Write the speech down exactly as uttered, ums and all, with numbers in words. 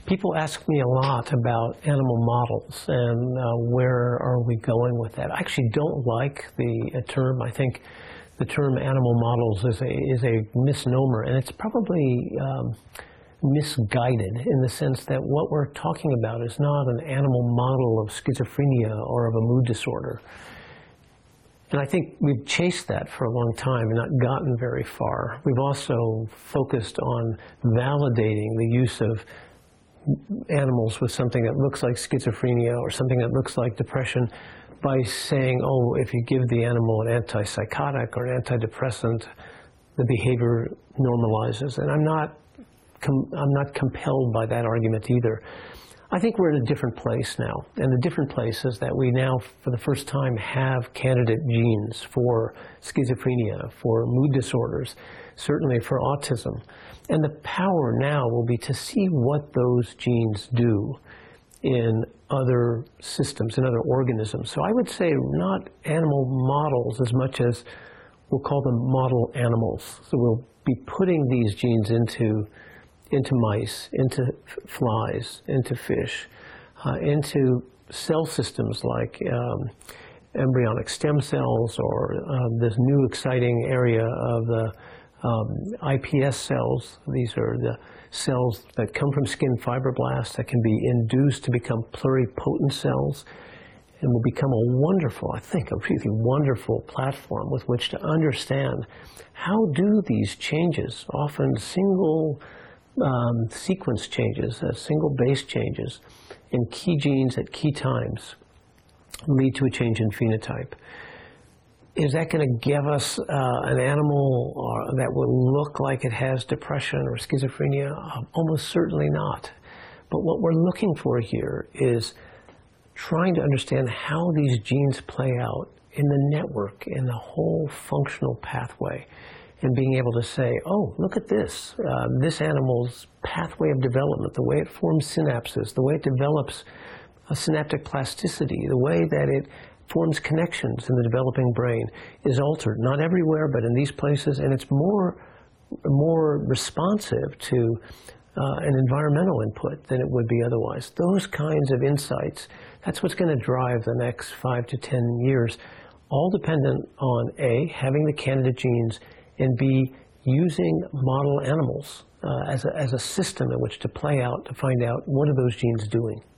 People ask me a lot about animal models and uh, where are we going with that. I actually don't like the uh, term. I think the term animal models is a, is a misnomer, and it's probably um, misguided in the sense that what we're talking about is not an animal model of schizophrenia or of a mood disorder. And I think we've chased that for a long time and not gotten very far. We've also focused on validating the use of animals with something that looks like schizophrenia or something that looks like depression by saying, oh, if you give the animal an antipsychotic or an antidepressant, the behavior normalizes. And I'm not, com- I'm not compelled by that argument either. I think we're in a different place now. And the different place is that we now, for the first time, have candidate genes for schizophrenia, for mood disorders, certainly for autism. And the power now will be to see what those genes do in other systems, in other organisms. So I would say not animal models as much as we'll call them model animals. So we'll be putting these genes into into mice, into flies, into fish, uh, into cell systems like um, embryonic stem cells, or uh, this new exciting area of the um, I P S cells. These are the cells that come from skin fibroblasts that can be induced to become pluripotent cells, and will become a wonderful, I think, a really wonderful platform with which to understand how do these changes, often single Um, sequence changes, uh, single base changes in key genes at key times lead to a change in phenotype. Is that going to give us uh, an animal or, that will look like it has depression or schizophrenia? Uh, almost certainly not. But what we're looking for here is trying to understand how these genes play out in the network, in the whole functional pathway. And being able to say, oh, look at this, uh, this animal's pathway of development, the way it forms synapses, the way it develops a synaptic plasticity, the way that it forms connections in the developing brain is altered, not everywhere, but in these places, and it's more, more responsive to uh, an environmental input than it would be otherwise. Those kinds of insights, that's what's going to drive the next five to ten years, all dependent on A, having the candidate genes, and B, using model animals uh, as, a, as a system in which to play out, to find out what are those genes doing.